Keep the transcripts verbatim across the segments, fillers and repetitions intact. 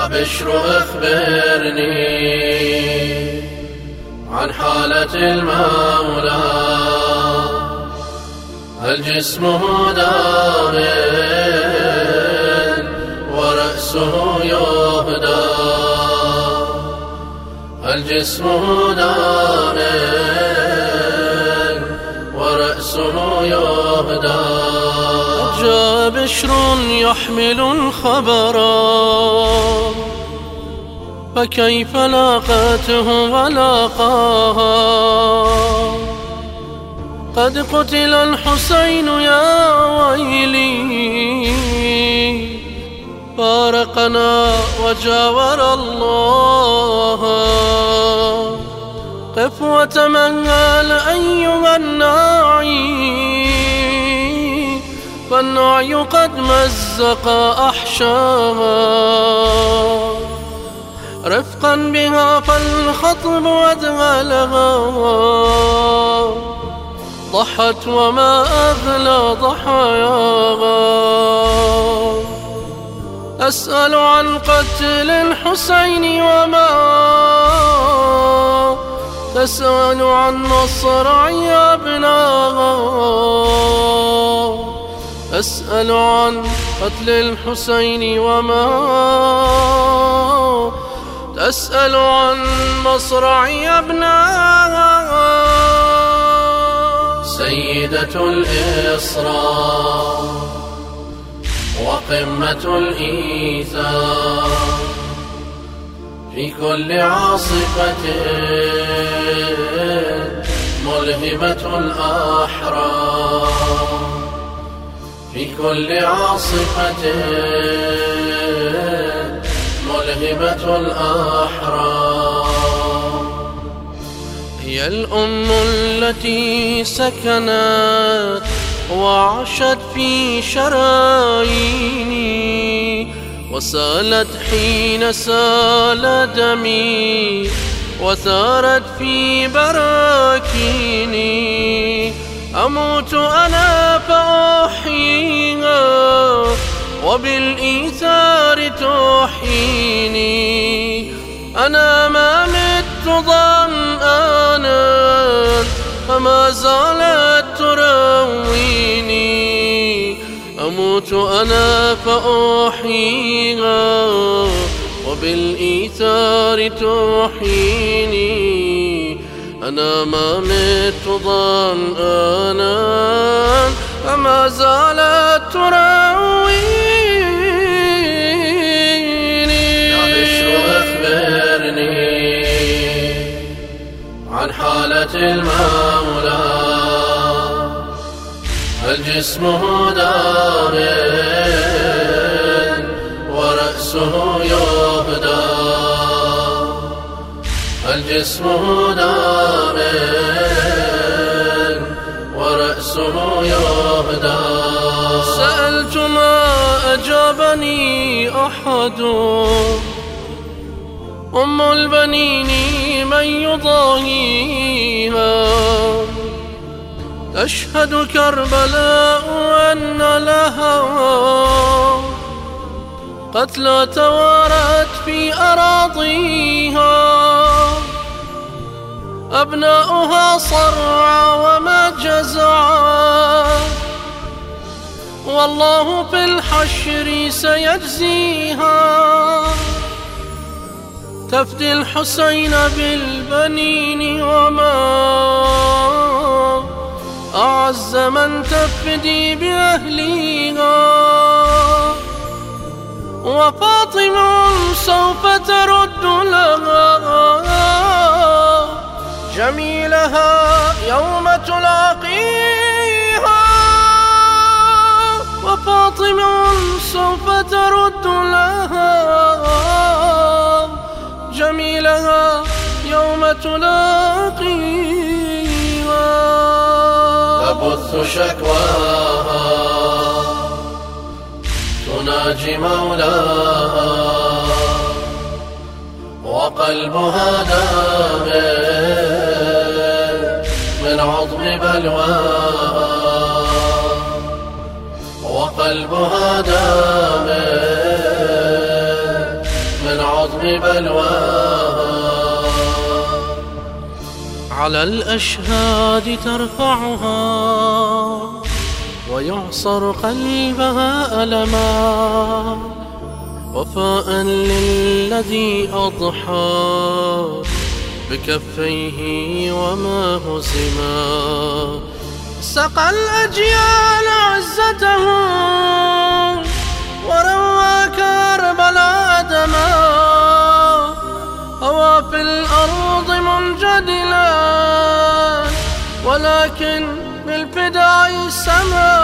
بشر أخبرني عن حالة المولى، هل جسمه دار ورأسه يهدى؟ هل جسمه دار ورأسه يهدى؟ جاء بشر يحمل الخبر، فكيف لاقته ولاقاها؟ قد قتل الحسين يا ويلي، فارقنا وجاور الله. قف وتمهل أيها الناعي، فالنعي قد مزق أحشاها. رفقا بها فالخطب أذهلها، ضحت وما أغلى ضحاياها. أسأل عن قتل الحسين وما تسأل عن مصرعي أبناها. أسأل عن قتل الحسين وما تسأل عن مصرعي أبناها. سيدة الإسراء وقمة الإيثار، في كل عاصفة ملهمة الأحرار، في كل عاصفة ملهمة الأحرار. هي الأم التي سكنت وعاشت في شراييني، وسالت حين سال دمي، وثارت في براكيني. أموت أنا فأحييها، وبالإيثار تحييني. أنا ما مت ظمآنا، فما زالت ترويني. أموت أنا فأحييها، وبالإيثار تحييني. أنا ما مت ظمآنا، فما زالت ترويني. يا بشر أخبرني عن حالة المولى، هل جسمه دار ورأسه يهدى؟ هل جسمه دار ورأسه يهدى؟ سألت ما أجابني أحد، أم البنين من يضاهيها؟ تشهد كربلاء أن لها قتلى توارت في أراضيها. أبناؤها صرعى وما جزعا، والله في الحشر سيجزيها. تفدي الحسين بالبنين، وما أعز من تفدي بأهلها. وفاطمة سوف ترد لها جميلها يوم تلاقيها. وفاطمة سوف ترد لها جميلها يوم تلاقيها. تبث شكواها تناجي مولاها، وقلبها دام من عظم بلواها، وقلبها دام من العظم بلواها. على الأشهاد ترفعها ويعصر قلبها ألما، وفاء للذي أضحى بكفيه وما هزما. سقى الأجيال عزته وروى كربلاء دما، هوى في الأرض منجدلا ولكن بالفداء سما.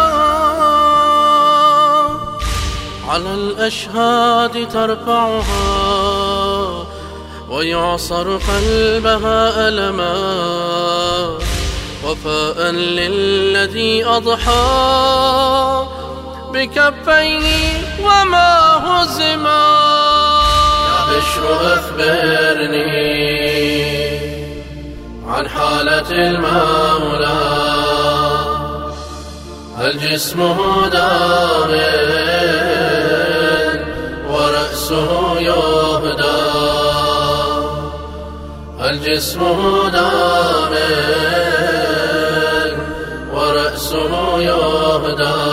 على الأشهاد ترفعها ويعصر قلبها ألما، وفاء للذي أضحى بكفيه وما هزما. يا بشر أخبرني عن حالة المولى، هل جسمه دام ورأسه يهدى؟ هل جسمه دام ورأسه يهدى؟